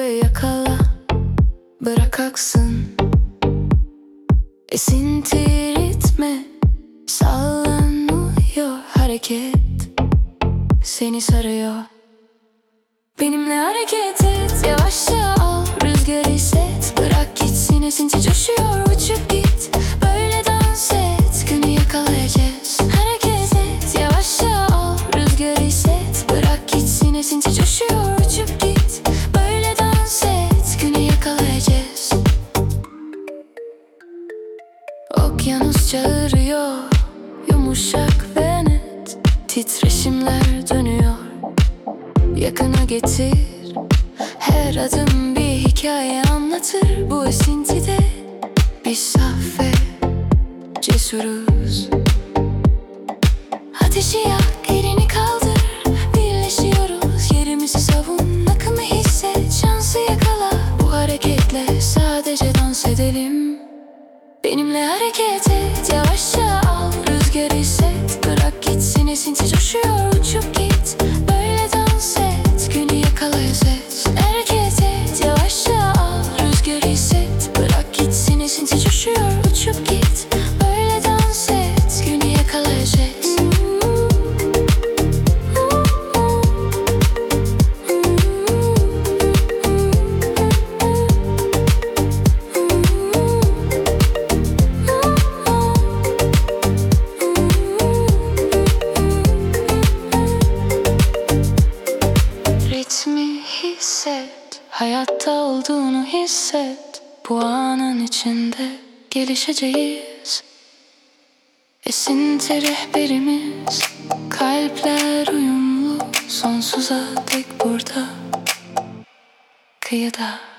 yakala, bırak aksın. Esinti ritme, sallanıyor hareket, seni sarıyor. Benimle hareket et, yavaşça al, rüzgar hisset. Bırak gitsin, esinti coşuyor, uçup git. Böyle dans et, günü yakalayacağız. Hareket et, yavaşça al, rüzgar hisset. Bırak gitsin, esinti coşuyor, uçup git. Böyle dans et, günü yakalayacağız. Okyanus çağırıyor, yumuşak ve net. Titreşimler dönüyor, yakına getir. Her adım bir hikaye anlatır. Bu esintide biz saf ve cesuruz. Ateşi yak, elini kaldır, birleşiyoruz. Yerimizi savun, akımı hisset, şansı yakala. Bu hareketle sadece dans edelim. Benimle hareket et, yavaşça al, rüzgar hisset. Bırak gitsin, esinti coşuyor, uçup git. Böyle dans et, günü yakalayacağız. Hareket et, yavaşça al, rüzgar hisset. Bırak gitsin, esinti coşuyor, uçup git. Böyle dans et, günü yakalayacağız. Ritmi hisset, hayatta olduğunu hisset. Bu anın içinde gelişeceğiz. Esinti rehberimiz, kalpler uyumlu. Sonsuza dek burada, kıyıda.